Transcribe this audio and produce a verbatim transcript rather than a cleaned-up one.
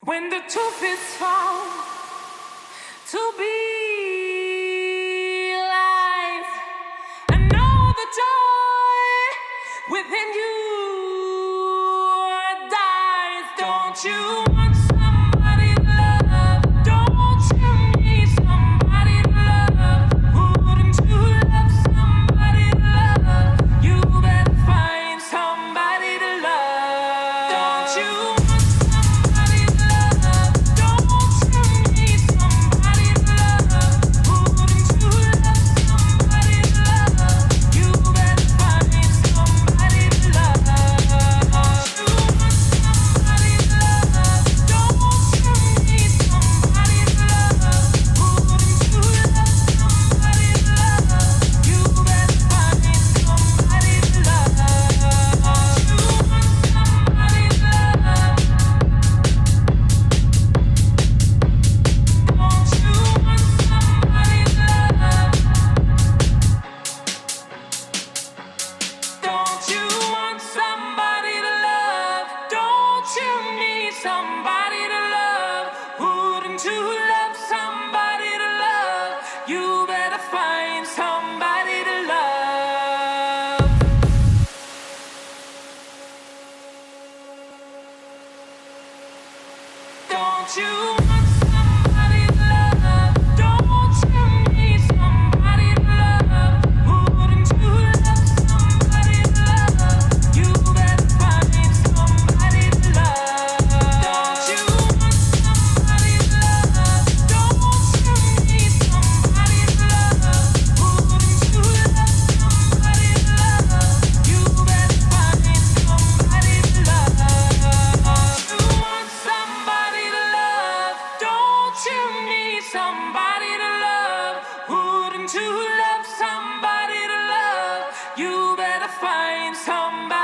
When the truth is found to be lies, and know the joy within you dies. Don't you want somebody to love? Don't you need somebody to love? Wouldn't you love somebody to love? You better find somebody to love. Don't you want somebody to love? Don't you need somebody to love? Wouldn't you love somebody to love? You better find somebody to love. Don't you want somebody to love? Don't you need somebody to love? Wouldn't you love somebody to love? You better find somebody to love. Don't you want somebody to love? Don't you want somebody to love? Don't you want somebody to love? Don't you need somebody to love? Wouldn't you love somebody to love? You better find somebody to love. Don't you want somebody to love? Don't you need somebody to love? Wouldn't you love somebody to love? You better find somebody to love. Don't you want somebody to love? Don't you need somebody to love? Wouldn't you love somebody to love? You better find somebody to love. Don't you want somebody to love? Don't you need somebody to love? Wouldn't you love somebody to love? You better find somebody.